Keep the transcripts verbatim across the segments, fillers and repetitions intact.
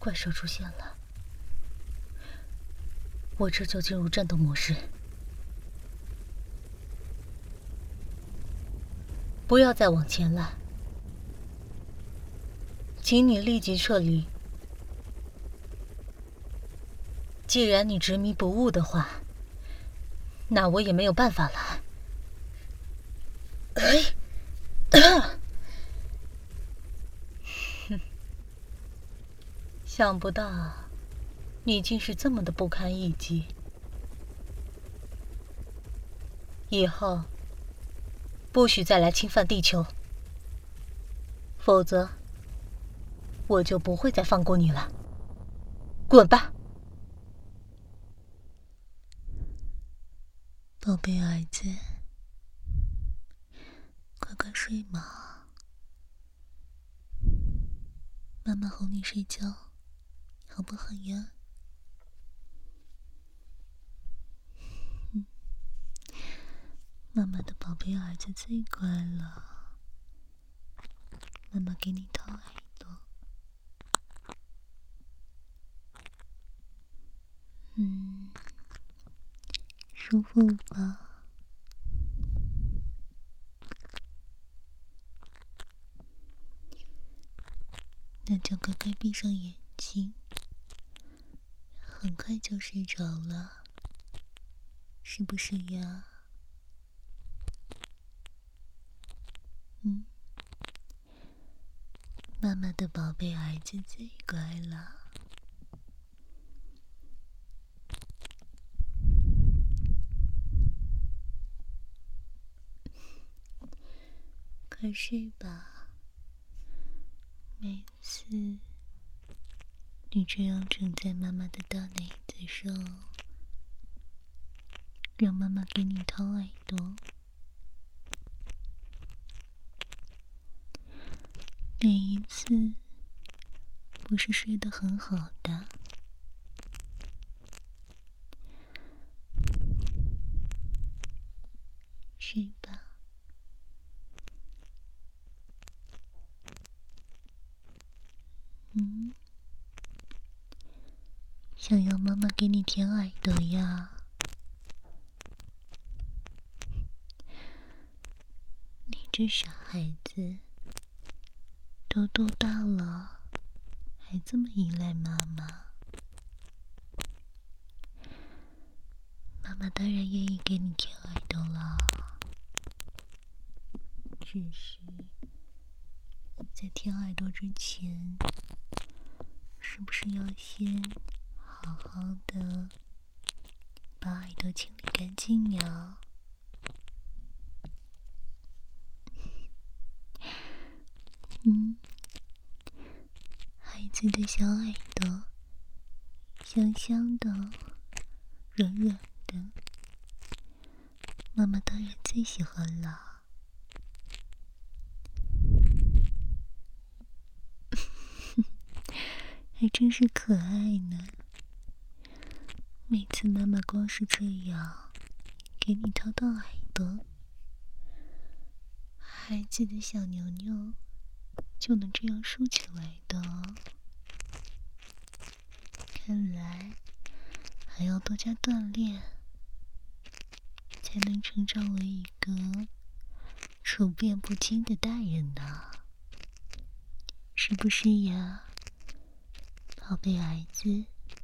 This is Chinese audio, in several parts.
怪兽出现了，我这就进入战斗模式。不要再往前了，请你立即撤离。既然你执迷不悟的话，那我也没有办法了。哎，哼，想不到你竟是这么的不堪一击。以后不许再来侵犯地球，否则我就不会再放过你了。滚吧！ 宝贝儿子，快快睡嘛，妈妈哄你睡觉，好不好呀？嗯，妈妈的宝贝儿子最乖了，妈妈给你掏耳朵，嗯，舒服吧？那就乖乖闭上眼睛，很快就睡着了，是不是呀？嗯，妈妈的宝贝儿子最乖了。快睡吧，每次你这样枕在妈妈的大奶子上，让妈妈给你掏耳朵，每一次不是睡得很好的。睡吧，嗯，想要妈妈给你舔耳朵呀？你这傻孩子，都多大了，还这么依赖妈妈？妈妈当然愿意给你舔耳朵了，只是在舔耳朵之前，是不是要先好好的把耳朵清理干净呀？嗯，孩子的小耳朵，香香的，软软的，妈妈当然最喜欢了。还真是可爱呢。每次妈妈光是这样给你掏掏耳朵，孩子的小牛牛就能这样竖起来的。看来还要多加锻炼，才能成长为一个处变不惊的大人呢，是不是呀，宝贝儿子？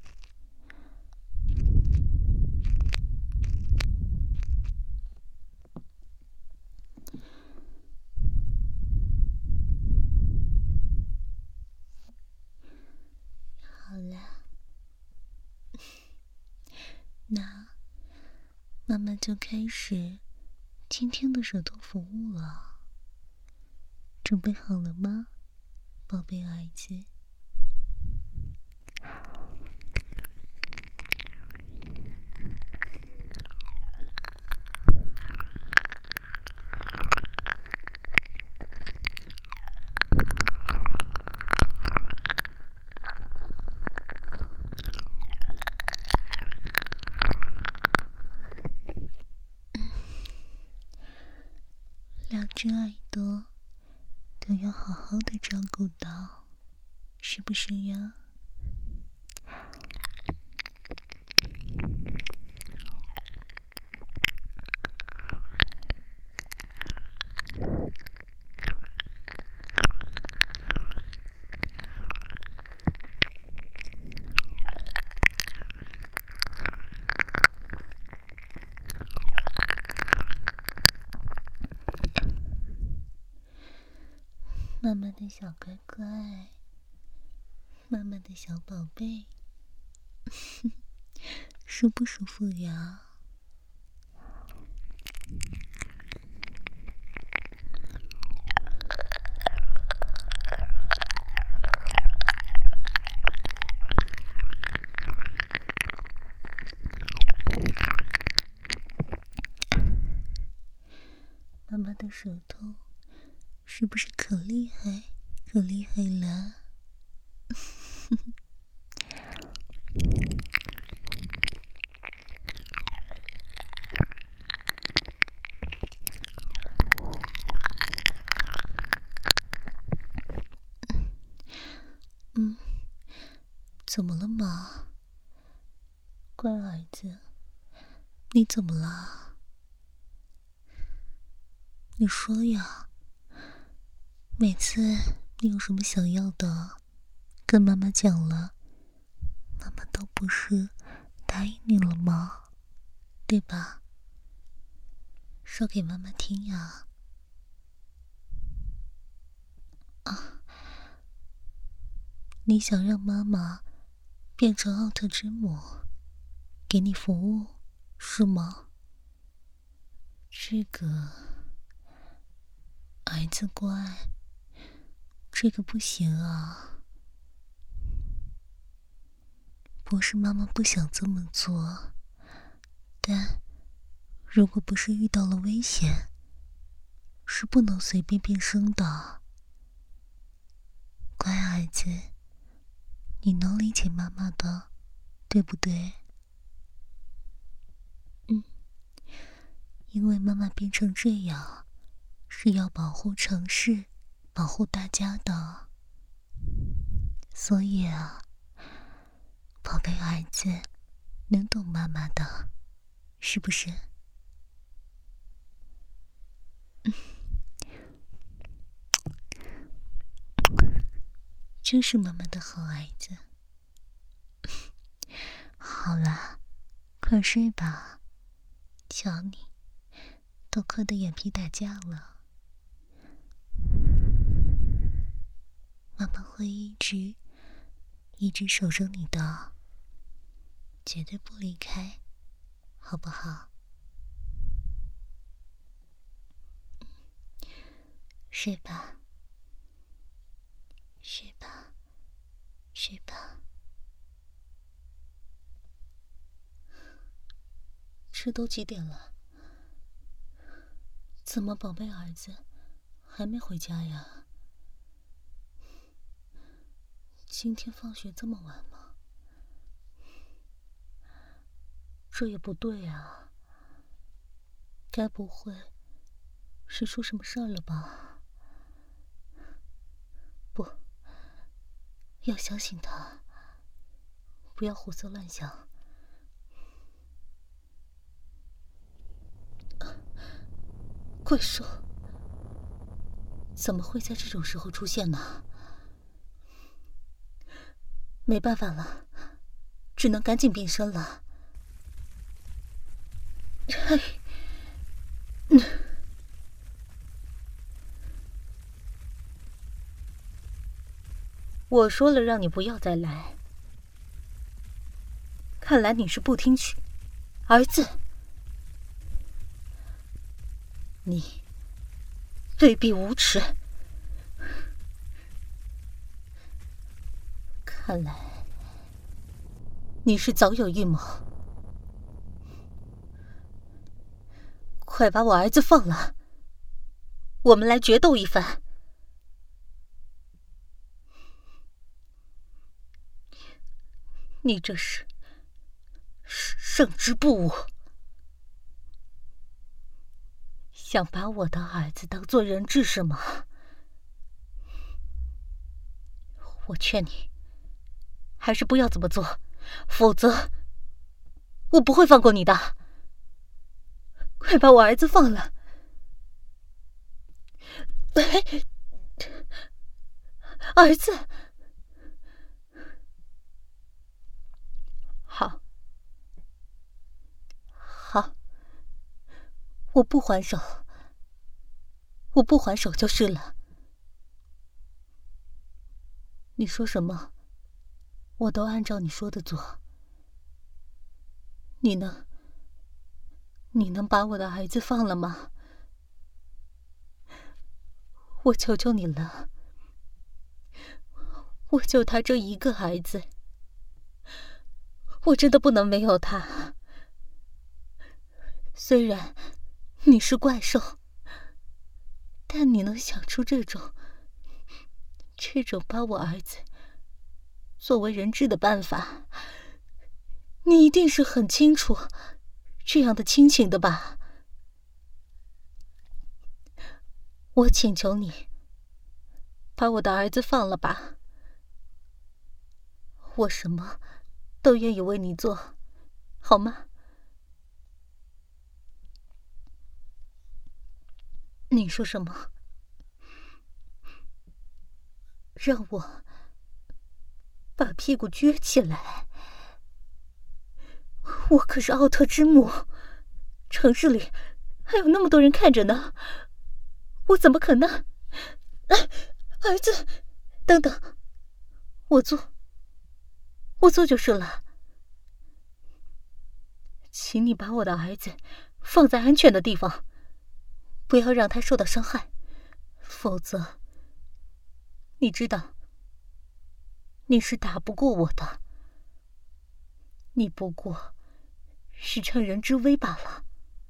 好了，那妈妈就开始今天的手动服务了。准备好了吗，宝贝儿子？两只耳朵都要好好的照顾到，是不是呀？ 妈妈的小乖乖，妈妈的小宝贝，舒不舒服呀？妈妈的手头是不是可厉害，可厉害了？嗯，怎么了嘛？乖儿子，你怎么了？你说呀，每次你有什么想要的，跟妈妈讲了，妈妈都不是答应你了吗？对吧？说给妈妈听呀。啊，你想让妈妈变成奥特之母，给你服务，是吗？这个儿子乖，这个不行啊。不是妈妈不想这么做，但如果不是遇到了危险，是不能随便变声的。乖儿子，你能理解妈妈的，对不对？嗯，因为妈妈变成这样，是要保护城市，保护大家的。所以啊，宝贝儿子，能懂妈妈的，是不是？嗯，真是妈妈的好儿子。好了，快睡吧，瞧你，都困得眼皮打架了。妈妈会一直一直守着你的，绝对不离开，好不好？睡吧，睡吧，睡吧。这都几点了？怎么宝贝儿子还没回家呀？今天放学这么晚吗？这也不对啊，该不会是出什么事儿了吧？不，要相信他，不要胡思乱想。怪兽怎么会在这种时候出现呢？没办法了，只能赶紧变身了。哎，嗯，我说了让你不要再来，看来你是不听取，儿子，你卑鄙无耻！看来你是早有预谋，快把我儿子放了，我们来决斗一番。你这是胜之不武，想把我的儿子当作人质是吗？我劝你还是不要这么做，否则我不会放过你的。快把我儿子放了！儿子，好，好，我不还手，我不还手就是了。 你说什么，我都按照你说的做。你能，你能把我的儿子放了吗？我求求你了，我就他这一个儿子，我真的不能没有他。虽然你是怪兽，但你能想出这种这种把我儿子作为人质的办法，你一定是很清楚这样的亲情的吧？我请求你，把我的儿子放了吧。我什么都愿意为你做，好吗？你说什么？让我把屁股撅起来？我可是奥特之母，城市里还有那么多人看着呢，我怎么可能？啊，儿子，等等，我做，我做就是了。请你把我的儿子放在安全的地方，不要让他受到伤害，否则，你知道，你是打不过我的。你不过是趁人之危罢了。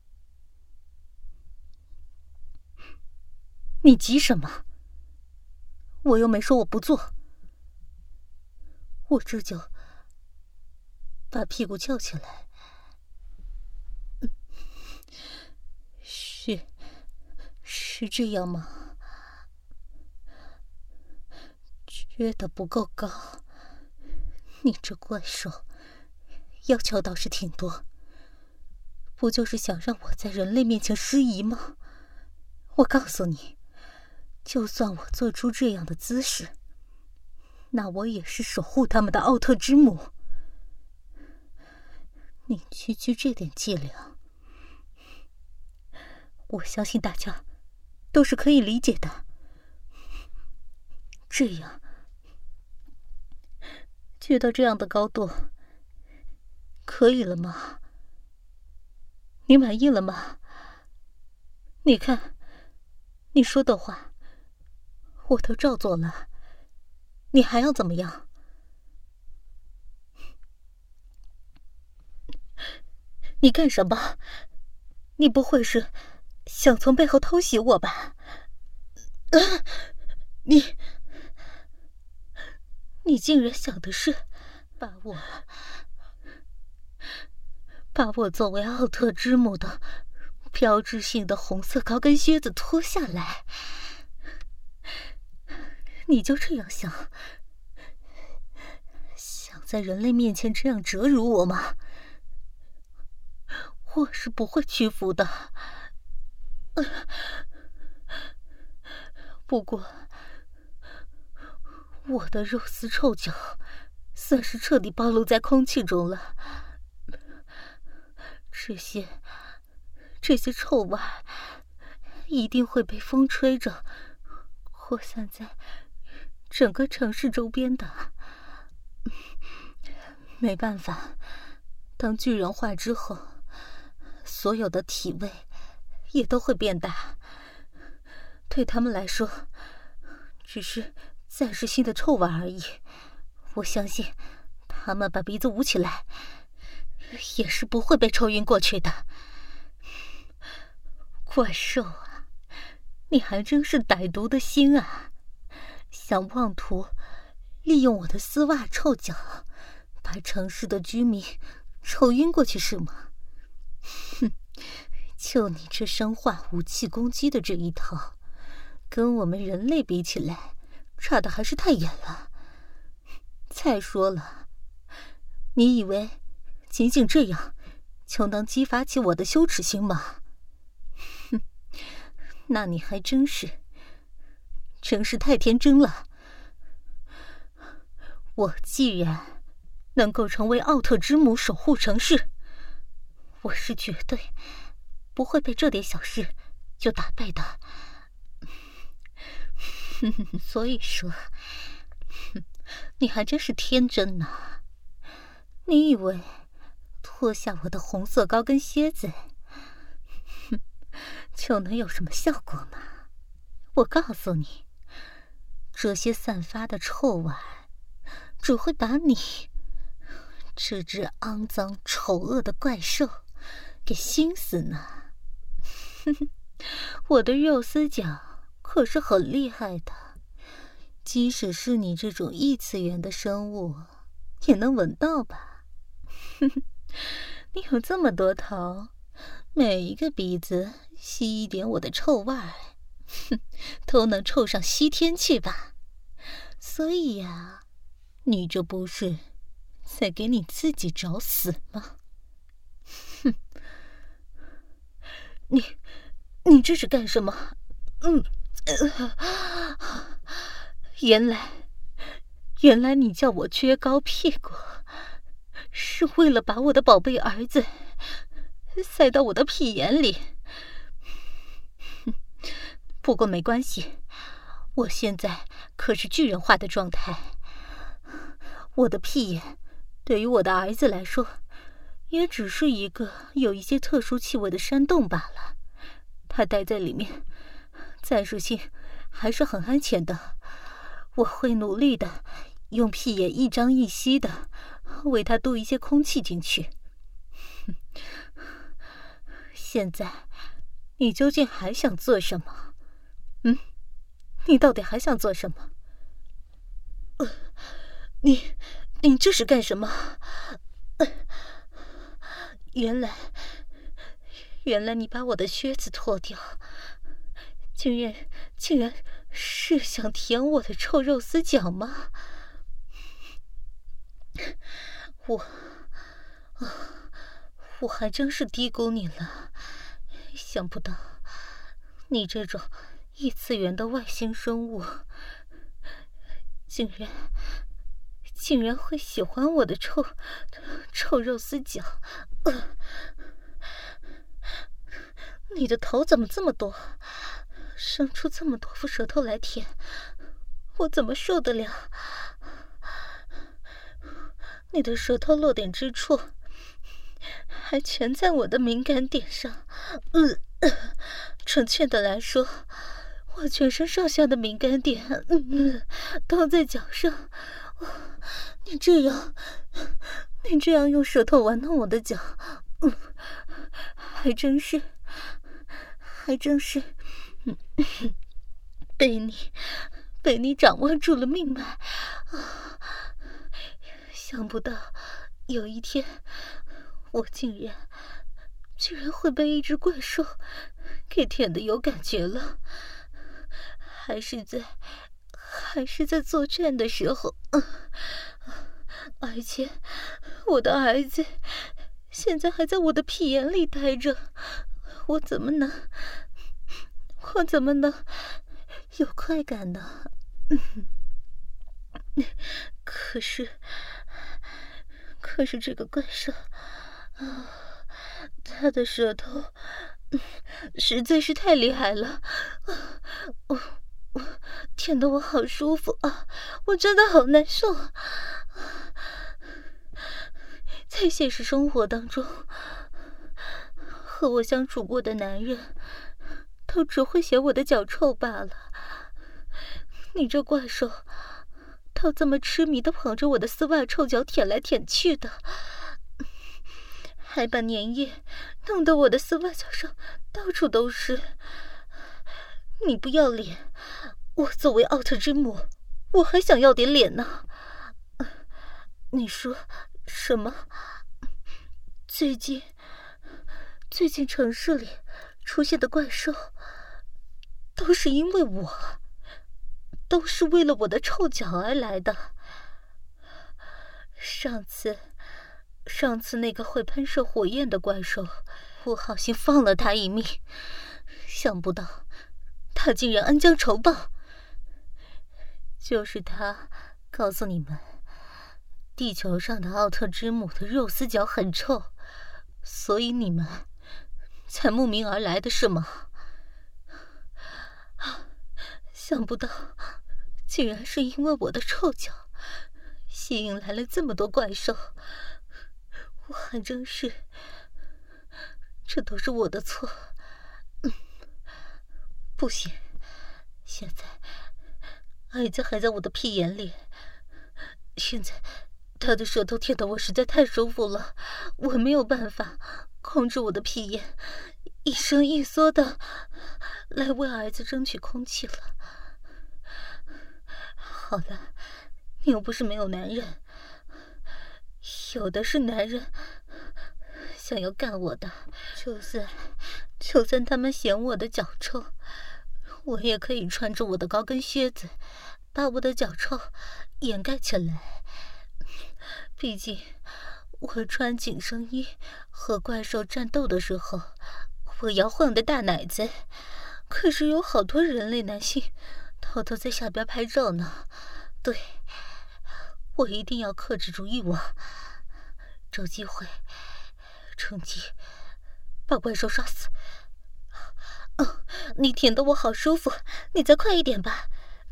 你急什么？我又没说我不做。我这就把屁股翘起来。是是这样吗？撅得不够高，你这怪兽要求倒是挺多，不就是想让我在人类面前失仪吗？我告诉你，就算我做出这样的姿势，那我也是守护他们的奥特之母。你区区这点伎俩，我相信大家都是可以理解的。这样，撅到这样的高度，可以了吗？你满意了吗？你看，你说的话，我都照做了，你还要怎么样？你干什么？你不会是想从背后偷袭我吧？啊！你，你竟然想的是把我，把我作为奥特之母的标志性的红色高跟靴子脱下来？你就这样想，想在人类面前这样折辱我吗？我是不会屈服的。呃、不过，我的肉丝臭脚算是彻底暴露在空气中了。这些这些臭味一定会被风吹着扩散在整个城市周边的。没办法，当巨人化之后，所有的体味也都会变大，对他们来说只是暂时性的臭味而已。我相信他们把鼻子捂起来也是不会被抽晕过去的。怪兽啊，你还真是歹毒的心啊，想妄图利用我的丝袜臭脚把城市的居民抽晕过去是吗？哼，就你这生化武器攻击的这一套，跟我们人类比起来差的还是太远了。再说了，你以为仅仅这样就能激发起我的羞耻心吗？哼，那你还真是真是太天真了。我既然能够成为奥特之母守护城市，我是绝对不会被这点小事就打败的。所以说， 你还真是天真呐！你以为脱下我的红色高跟靴子，哼，就能有什么效果吗？我告诉你，这些散发的臭味只会把你这只肮脏丑恶的怪兽给熏死呢。哼哼，我的肉丝脚可是很厉害的，即使是你这种异次元的生物也能闻到吧。哼哼，你有这么多头，每一个鼻子吸一点我的臭味儿，哼，都能臭上西天去吧。所以呀、啊，你这不是在给你自己找死吗？哼，你你这是干什么？嗯，呃、原来原来你叫我撅高屁股，是为了把我的宝贝儿子塞到我的屁眼里。不过没关系，我现在可是巨人化的状态，我的屁眼对于我的儿子来说也只是一个有一些特殊气味的山洞罢了，他待在里面暂时性还是很安全的。我会努力的用屁眼一张一吸的为他渡一些空气进去。现在你究竟还想做什么？嗯，你到底还想做什么？呃，你你这是干什么？呃，原来原来你把我的靴子脱掉，竟然竟然是想舔我的臭肉丝脚吗？我我还真是低估你了，想不到你这种异次元的外星生物竟然竟然会喜欢我的臭臭肉丝脚。呃，你的头怎么这么多，生出这么多副舌头来舔，我怎么受得了？你的舌头落点之处还全在我的敏感点上。呃呃、准确的来说，我全身上下的敏感点、嗯、都在脚上。你这样你这样用舌头玩弄我的脚、嗯、还真是还真是、嗯、被你被你掌握住了命脉。想不到有一天我竟然居然会被一只怪兽给舔得有感觉了，还是在还是在作战的时候、嗯、而且我的儿子现在还在我的屁眼里待着，我怎么能我怎么能有快感呢？嗯，可是可是这个怪兽啊，他的舌头实在是太厉害了，我我舔得我好舒服啊，我真的好难受啊。在现实生活当中，和我相处过的男人都只会嫌我的脚臭罢了，你这怪兽倒这么痴迷的捧着我的丝袜臭脚舔来舔去的，还把粘液弄得我的丝袜脚上到处都是。你不要脸，我作为奥特之母，我还想要点脸呢。你说什么？最近最近城市里出现的怪兽都是因为我，都是为了我的臭脚而来的。上次上次那个会喷射火焰的怪兽，我好心放了他一命，想不到他竟然恩将仇报。就是他告诉你们，地球上的奥特之母的肉丝脚很臭，所以你们才慕名而来的是吗？想不到竟然是因为我的臭脚， 吸引来了这么多怪兽，我还真是，这都是我的错。嗯，不行，现在孩子还在我的屁眼里，现在他的舌头舔得我实在太舒服了，我没有办法控制我的屁眼，一伸一缩的来为儿子争取空气了。好了，你又不是没有男人，有的是男人想要干我的，就算就算他们嫌我的脚臭，我也可以穿着我的高跟靴子把我的脚臭掩盖起来。毕竟我穿紧身衣和怪兽战斗的时候，我摇晃的大奶子可是有好多人类男性偷偷在下边拍照呢。对，我一定要克制住欲望，找机会趁机把怪兽杀死。哦，你舔得我好舒服，你再快一点吧。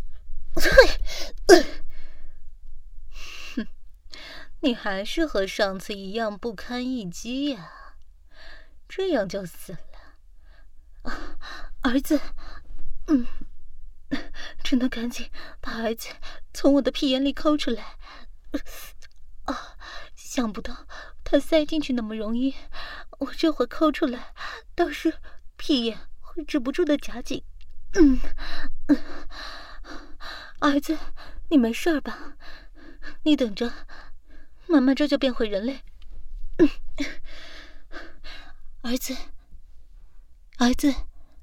哼，你还是和上次一样不堪一击呀，这样就死了。啊，儿子，嗯，真的赶紧把儿子从我的屁眼里抠出来。啊，想不到他塞进去那么容易，我这会抠出来，倒是屁眼会止不住的夹紧。嗯，儿子，你没事吧？你等着，妈妈这就变回人类。嗯，儿子，儿子，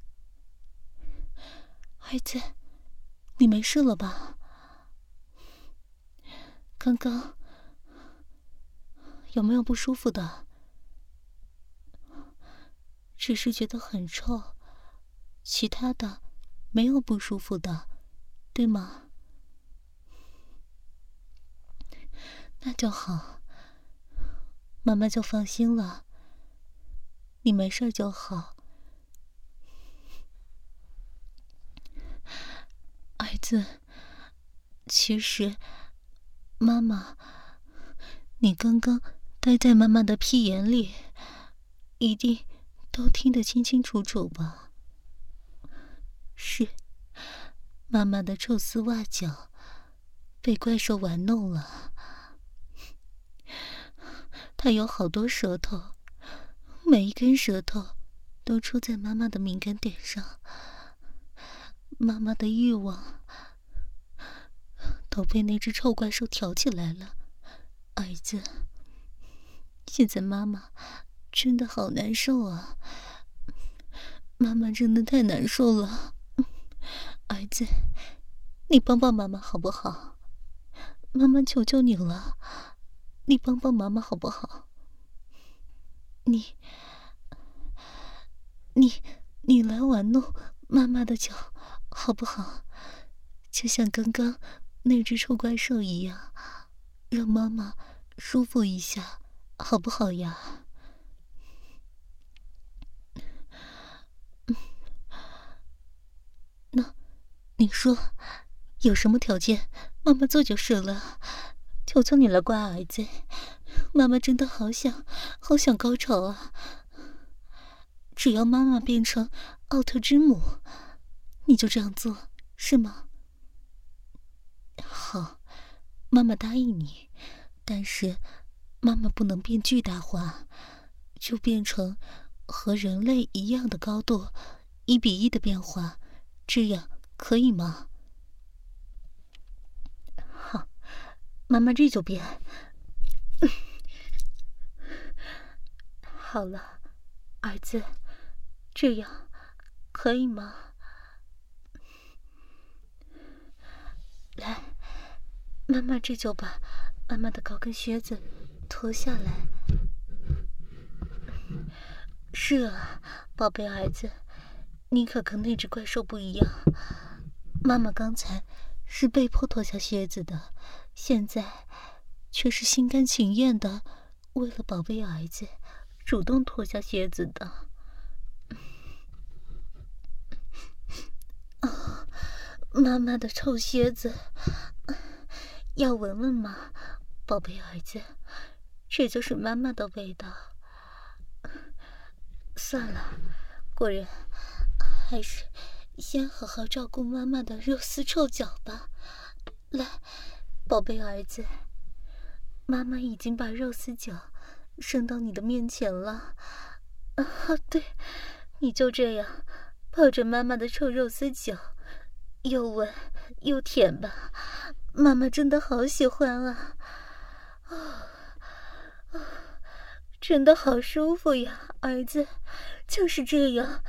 儿子，你没事了吧？刚刚有没有不舒服的？只是觉得很臭，其他的没有不舒服的，对吗？那就好，妈妈就放心了。你没事就好。儿子，其实妈妈，你刚刚待在妈妈的屁眼里，一定都听得清清楚楚吧？是，妈妈的臭丝袜脚被怪兽玩弄了，它有好多舌头，每一根舌头都戳在妈妈的敏感点上，妈妈的欲望都被那只臭怪兽挑起来了。儿子，现在妈妈真的好难受啊，妈妈真的太难受了。儿子，你帮帮妈妈好不好？妈妈求求你了，你帮帮妈妈好不好？你你你来玩弄妈妈的脚好不好？就像刚刚那只臭怪兽一样，让妈妈舒服一下好不好呀？那你说有什么条件，妈妈做就是了。求求你了，乖儿子，妈妈真的好想好想高潮啊！只要妈妈变成奥特之母，你就这样做是吗？好，妈妈答应你，但是妈妈不能变巨大化，就变成和人类一样的高度，一比一的变化，这样可以吗？好，妈妈这就变。好了，儿子，这样可以吗？来，妈妈这就把妈妈的高跟靴子脱下来。是啊，宝贝儿子，你可跟那只怪兽不一样。妈妈刚才是被迫脱下靴子的，现在却是心甘情愿的，为了宝贝儿子主动脱下靴子的。啊，妈妈的臭靴子，要闻闻吗？ 宝贝儿子，这就是妈妈的味道。算了，果然还是先好好照顾妈妈的肉丝臭脚吧。来，宝贝儿子，妈妈已经把肉丝脚伸到你的面前了。啊，对，你就这样抱着妈妈的臭肉丝脚，又闻又舔吧。妈妈真的好喜欢啊！啊啊，真的好舒服呀，儿子，就是这样。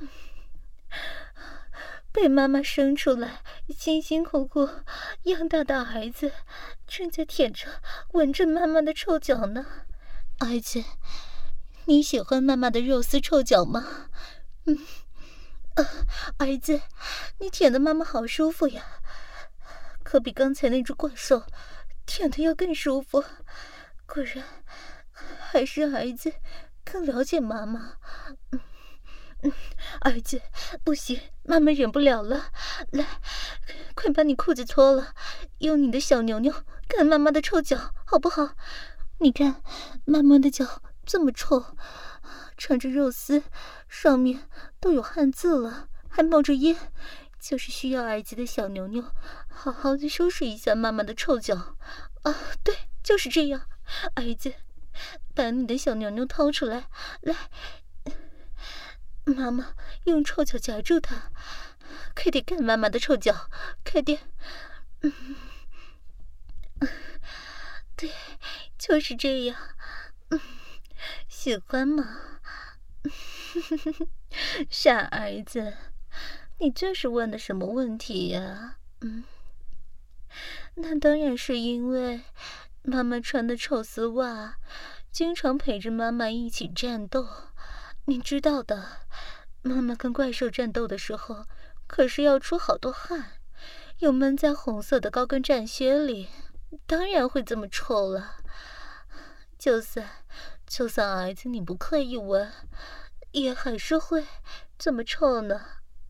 被妈妈生出来，辛辛苦苦养大的儿子，正在舔着、闻着妈妈的臭脚呢。儿子，你喜欢妈妈的肉丝臭脚吗？嗯，啊，儿子，你舔的妈妈好舒服呀，可比刚才那只怪兽舔的要更舒服。果然，还是儿子更了解妈妈。嗯。嗯，儿子，不行，妈妈忍不了了，来，快把你裤子脱了，用你的小牛牛干妈妈的臭脚，好不好？你看，妈妈的脚这么臭，穿着肉丝，上面都有汗渍了，还冒着烟，就是需要儿子的小牛牛好好的收拾一下妈妈的臭脚。啊，对，就是这样，儿子，把你的小牛牛掏出来，来。妈妈用臭脚夹住它，快点干妈妈的臭脚，快点！嗯，对，就是这样。嗯，喜欢吗？傻儿子，你这是问的什么问题呀？嗯，那当然是因为妈妈穿的臭丝袜，经常陪着妈妈一起战斗。你知道的，妈妈跟怪兽战斗的时候，可是要出好多汗，又闷在红色的高跟战靴里，当然会这么臭了。就算就算儿子你不刻意闻，也还是会这么臭呢。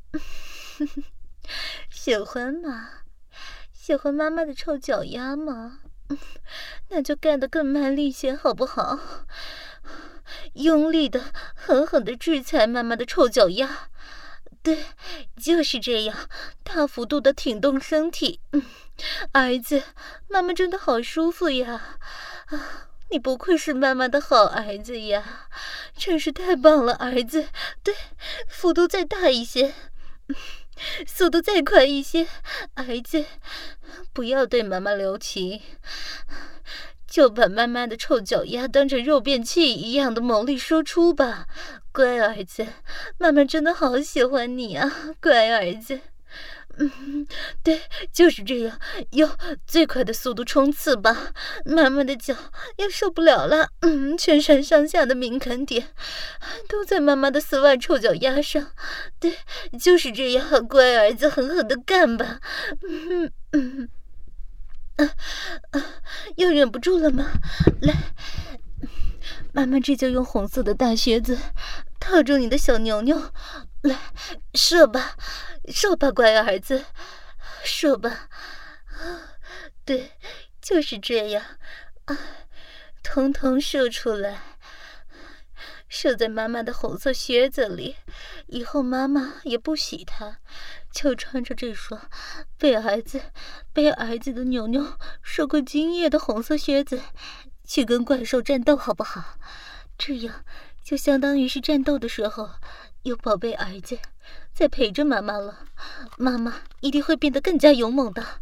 喜欢吗？喜欢妈妈的臭脚丫吗？那就干得更卖力些，好不好？用力的、狠狠的制裁妈妈的臭脚丫，对，就是这样，大幅度的挺动身体。嗯，儿子，妈妈真的好舒服呀！啊，你不愧是妈妈的好儿子呀，真是太棒了，儿子。对，幅度再大一些，速度再快一些，儿子，不要对妈妈留情。就把妈妈的臭脚丫当成肉便器一样的猛力输出吧，乖儿子，妈妈真的好喜欢你啊，乖儿子。嗯，对，就是这样，用最快的速度冲刺吧，妈妈的脚要受不了了。嗯，全身上下的敏感点都在妈妈的丝袜臭脚丫上，对，就是这样，乖儿子，狠狠的干吧。嗯嗯。啊啊！又忍不住了吗？来，妈妈这就用红色的大靴子套住你的小牛牛，来，射吧，射吧，乖儿子，射吧！啊，对，就是这样，啊，统统射出来，射在妈妈的红色靴子里，以后妈妈也不洗它。就穿着这双被儿子被儿子的牛牛受过精液的红色靴子去跟怪兽战斗，好不好？这样就相当于是战斗的时候有宝贝儿子在陪着妈妈了，妈妈一定会变得更加勇猛的。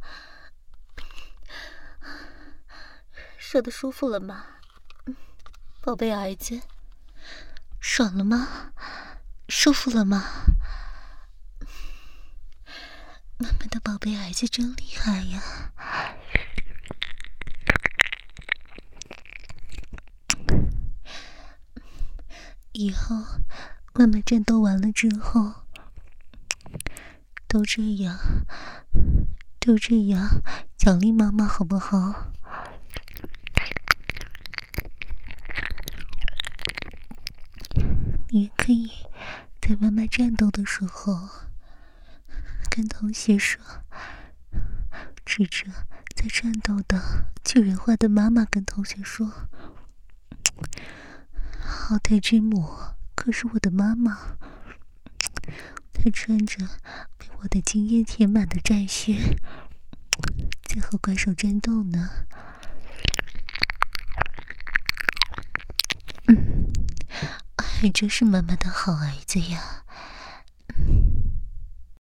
射得舒服了吗？宝贝儿子，爽了吗？舒服了吗？妈妈的宝贝儿子真厉害呀！以后妈妈战斗完了之后，都这样，都这样奖励妈妈，好不好？你也可以在妈妈战斗的时候跟同学说，指着在颤抖的巨人化的妈妈跟同学说：“好歹之母可是我的妈妈，她穿着被我的经验填满的战靴，在和怪兽战斗呢。嗯，还真是妈妈的好儿子呀。